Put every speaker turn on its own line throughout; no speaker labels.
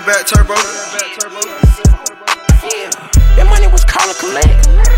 that back turbo.
Yeah, that money was called a collect.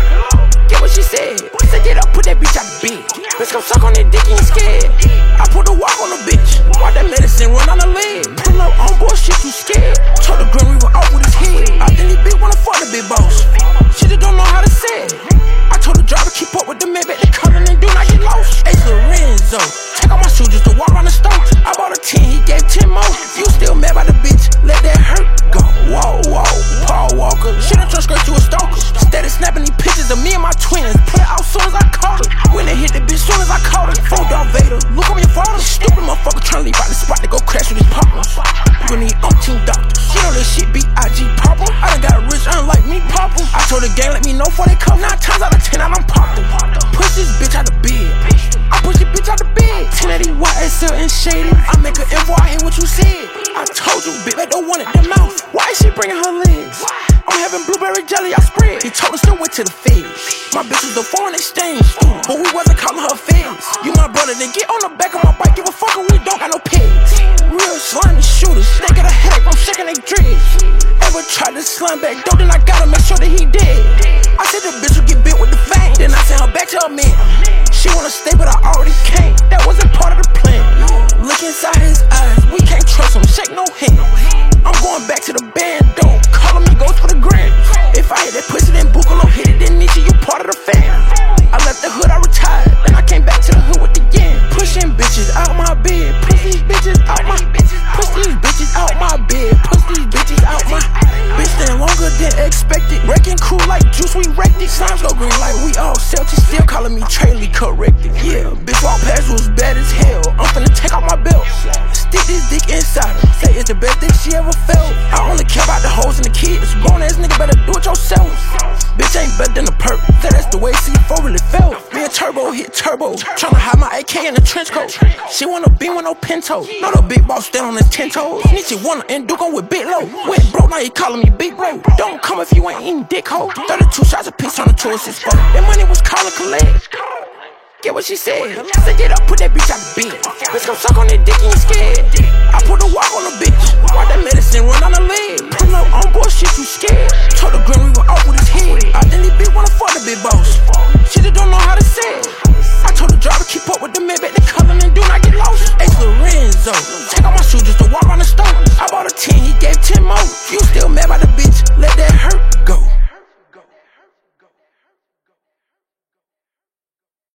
Get what she said. Said get up, put that bitch out the bed. Bitch come suck on that dick, you ain't scared. I put the walk on the bitch. Watch that medicine run on the leg. Pull up on bullshit, you scared. Told the Grim Reaper off with his head. I think this bitch wanna fuck the big boss. She just don't know how to say it. I told the driver keep up with the Maybach, they cutting and do not get lost. Ace Lorenzo, take off my shoes just to walk around the store. I bought a 10, he gave 10 more. You still mad by the bitch, let that hurt go. Whoa, whoa, Paul Walker. She done turned straight to a stalker. Steady snapping these pictures of me and my twins. Put it out soon as I caught her. When they hit the bitch soon as I caught her. Phone Darth Vader, look on your father. Stupid motherfucker trying to leave out the spot to go crash with his partners. You gon' need umpteen doctors. She know this shit be IG popper. I done got rich, unlike me popper. I told the gang let me know before they come. 9 times out of 10 I done popped her. Push this bitch out the bed. I push this bitch out the bed. 1080 YSL and shady. I make an info, I hear what you said. I told you, bitch, they don't want it, their mouth. Why is she bringing her legs? I'm having blueberry jelly, I spread. He told us to wait till the feds. My bitch was the foreign exchange, but we wasn't calling her feds. You my brother, then get on the back of my bike. Give a fuck if we don't got no pigs. Real slimy shooters, they get a headache from shaking they dreads. Ever tried to slime back though, then I gotta make sure that he dead. I said the bitch would get bit with the fang. Then I sent her back to her man. She wanna stay, but I already came. That wasn't part of the plan. Look inside his eyes, we can't trust him, shake no hand. I'm going back to the band, don't call me ghost for the grand. If I hit that pussy, then Bukalo hit it, then Nietzsche, you part of the fam. I left the hood, I retired, then I came back to the hood with the yen. Pushing bitches out my bed, push these bitches out my push these bitches out my bed, push these bitches out my bitch staying longer than expected. Wrecking crew like juice, we wrecked it. Slimes go green like we all Celtics, still calling me Trayley corrected. Yeah, bitch walk past was bad as hell. I'm finna take off my belt, stick this dick inside her. Say it's the best thing she ever felt. I only care about the hoes and the kids. Grown ass nigga better do it yourself. Bitch ain't better than the perp. Say that's the way C4 really felt. Me and Turbo hit turbo, tryna hide my AK in the trench coat. She wanna be with no pinto. Know the big boss stand on his 10 toes. Nietzsche wanna end Duke on with big low. Went broke, now he calling me big bro. Don't come if you ain't eating dick hole. 32 shots a piece on the 2 assist phone. That money was called a collect. Get what she said. Said get up, put that bitch out the bed. Bitch come suck on that dick, you ain't scared. I put the walk on the bitch. Watch that medicine run on the leg. Pull up on bullshit, you scared. Told the Grim Reaper off with his head. I